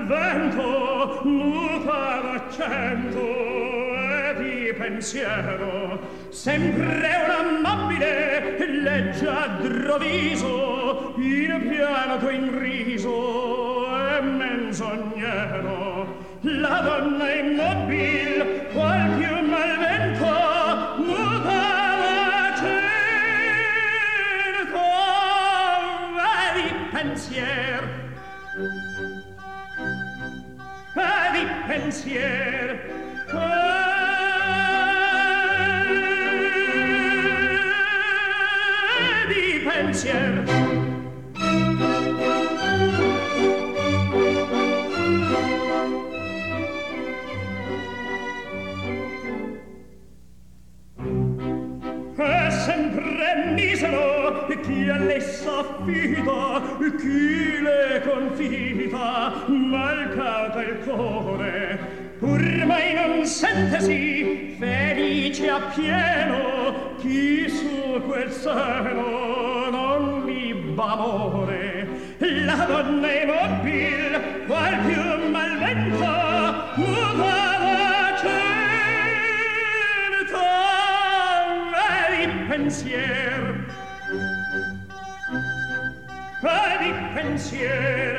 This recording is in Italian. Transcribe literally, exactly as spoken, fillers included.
vento muta d'accento e di pensiero, sempre un amabile leggiadro viso, in pianto in riso e menzognero. La donna immobil, qual più malvento, muta d'accento e di pensiero. E di pensier e di pensier è sempre misero chi a lei s'affida, chi le confida, mal cauta il cuore, pur mai non sentesi felice appieno chi su quel seno non libba amore. La donna immobil, qual più malventa, muta d'accento e di pensier e di pensier